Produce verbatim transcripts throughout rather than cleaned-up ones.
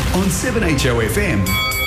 On seven H O F M,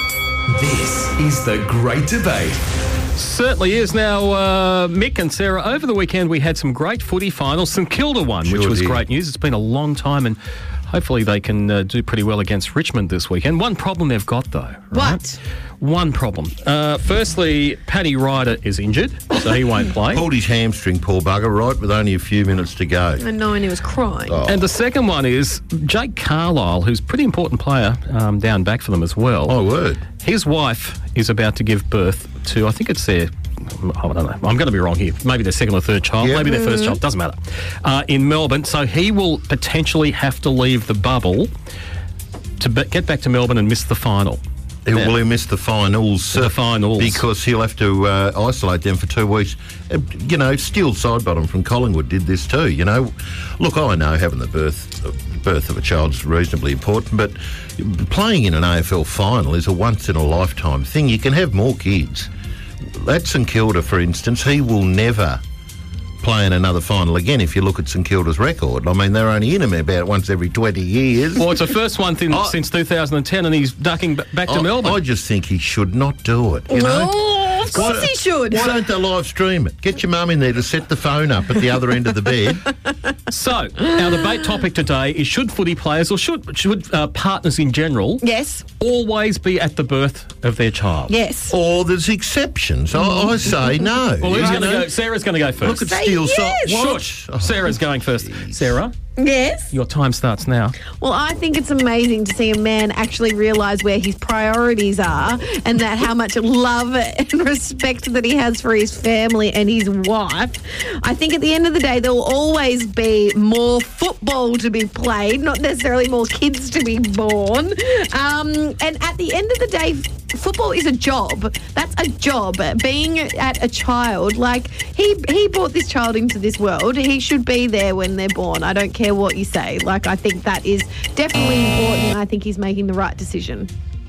this is The Great Debate. Certainly is. Now, uh, Mick and Sarah, over the weekend we had some great footy finals. St Kilda won, Sure which was did. great news. It's been a long time and hopefully they can uh, do pretty well against Richmond this weekend. One problem they've got, though. Right? What? One problem. Uh, firstly, Paddy Ryder is injured, so he won't play. Pulled his hamstring, poor bugger, right, with only a few minutes to go. I know, and he was crying. Oh. And the second one is Jake Carlisle, who's a pretty important player um, down back for them as well. Oh, word. His wife is about to give birth to, I think it's their, I don't know, I'm going to be wrong here, maybe their second or third child, Yeah. maybe their first child, doesn't matter, uh, in Melbourne. So he will potentially have to leave the bubble to be- get back to Melbourne and miss the final. He Yeah. will he miss the finals. The finals. Because he'll have to uh, isolate them for two weeks. Uh, you know, Steele Sidebottom from Collingwood did this too, you know. Look, I know having the birth, uh, birth of a child is reasonably important, but playing in an A F L final is a once-in-a-lifetime thing. You can have more kids. At St Kilda, for instance, he will never play in another final again if you look at St Kilda's record. I mean, they're only in them about once every twenty years. Well, it's the first one thing I- since two thousand ten and he's ducking b- back to I, Melbourne. I just think he should not do it, you know. Oh, of course Why- he should. Why don't they live stream it? Get your mum in there to set the phone up at the other end of the bed. So, our debate topic today is should footy players or should, should uh, partners in general Yes, always be at the birth of their child? yes. Or there's exceptions. I, I say no. Well, who's You going to know? go? Sarah's going to go first. Look at Say Steele yes. Side. Shush. Sarah's going first. Sarah, Yes. your time starts now. Well, I think it's amazing to see a man actually realise where his priorities are and that how much love and respect that he has for his family and his wife. I think at the end of the day, there will always be more football to be played, not necessarily more kids to be born. Um, and at the end of the day, football is a job. That's a job. Being at a child, like he he brought this child into this world. He should be there when they're born. I don't care what you say. Like, I think that is definitely important. And I think he's making the right decision.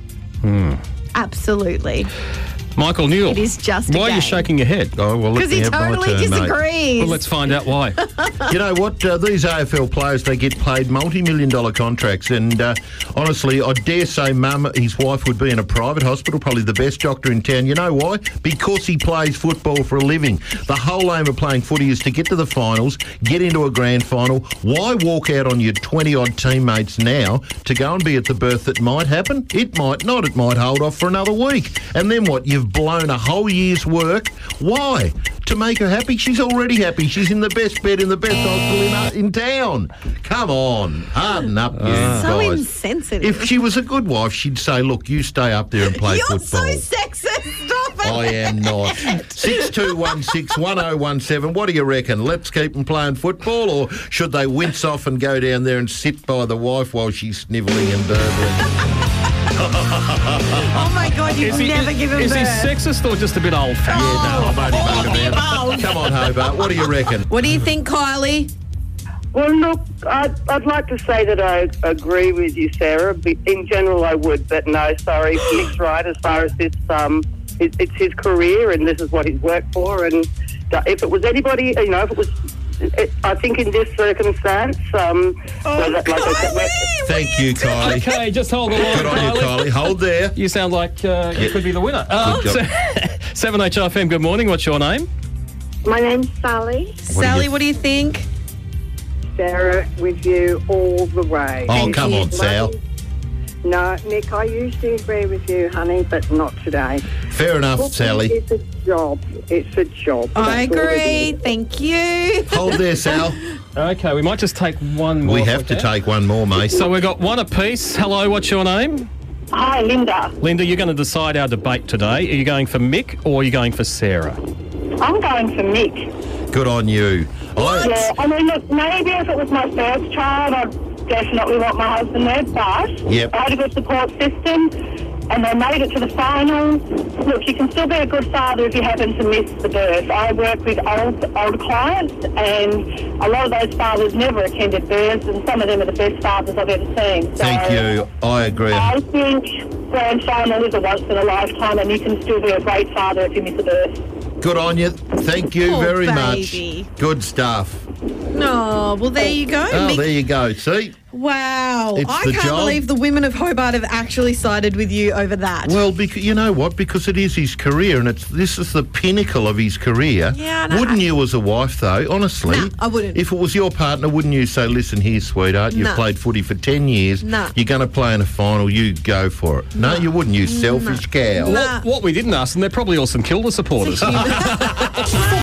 Hmm. Absolutely. Michael Newell. It is just a Why are you game. shaking your head? Oh, well, let Because me he have my totally turn, mate. disagrees. Well, let's find out why. You know what? Uh, these A F L players, they get paid multi-million dollar contracts. And uh, honestly, I dare say Mum, his wife, would be in a private hospital, probably the best doctor in town. You know why? Because he plays football for a living. The whole aim of playing footy is to get to the finals, get into a grand final. Why walk out on your twenty-odd teammates now to go and be at the birth that might happen? It might not. It might hold off for another week. And then what? You've blown a whole year's work. Why? To make her happy? She's already happy. She's in the best bed in the best hospital in, in town. Come on, harden up, you So guys. insensitive. If she was a good wife, she'd say, look, you stay up there and play You're football. so sexist. Stop it. I am not. six two one six, one oh one seven. What do you reckon? Let's keep them playing football, or should they wince off and go down there and sit by the wife while she's snivelling and burbling? Oh, my God, you've Is he, never is, given is he birth. sexist or just a bit old-fashioned? Yeah, no, I'm only mucking about. Come on, Hobart. What do you reckon? What do you think, Kylie? Well, look, I'd, I'd like to say that I agree with you, Sarah. But in general, I would, but no, sorry. Nick's right as far as this, um, it, it's his career and this is what he's worked for. And if it was anybody, you know, if it was, it, I think in this circumstance, um, Oh, so that, like I said, Kylie! Thank you, Kylie. Okay, just hold the line, Good on you, Kylie. Hold there. You sound like uh, you could be the winner. Uh, Good job. seven H F M, good morning. What's your name? My name's Sally. Sally, what do you think? Sarah, with you all the way. Oh, Thank come you. on, Sal. No, Nick, I usually agree with you, honey, but not today. Fair enough, Sally. It's a job. It's a job. I That's all it agree. is. Thank you. Hold there, Sal. Okay, we might just take one more. We if have to can. take one more, mate. So we've got one apiece. Hello, what's your name? hi, Linda. Linda, you're going to decide our debate today. Are you going for Mick or are you going for Sarah? I'm going for Nick. Good on you. I, Yeah, I mean, look, maybe if it was my first child, I'd definitely want my husband there, but Yep. I had a good support system, and they made it to the final. Look, you can still be a good father if you happen to miss the birth. I work with old, older clients, and a lot of those fathers never attended births, and some of them are the best fathers I've ever seen. So thank you. I agree. I think grand final is a once in a lifetime, and you can still be a great father if you miss a birth. Good on you. Thank you Poor very baby. much. Good stuff. No, well, there you go. Oh, Mick. there you go. See? Wow. It's I the can't job. believe the women of Hobart have actually sided with you over that. Well, because, you know what? Because it is his career, and it's this is the pinnacle of his career. Yeah, no, Wouldn't I- you, as a wife, though? Honestly, No, I wouldn't. If it was your partner, wouldn't you say, "Listen, here, sweetheart, you've No. played footy for ten years. No. You're going to play in a final. You go for it." No, you wouldn't. You selfish cow. No. What, what we didn't ask them, they're probably all St Kilda supporters.